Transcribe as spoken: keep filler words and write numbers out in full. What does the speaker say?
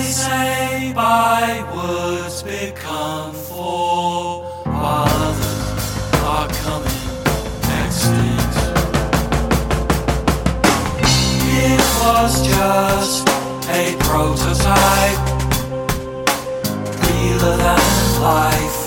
say bywords become four, while others are coming extinct. It was just a prototype, realer than life.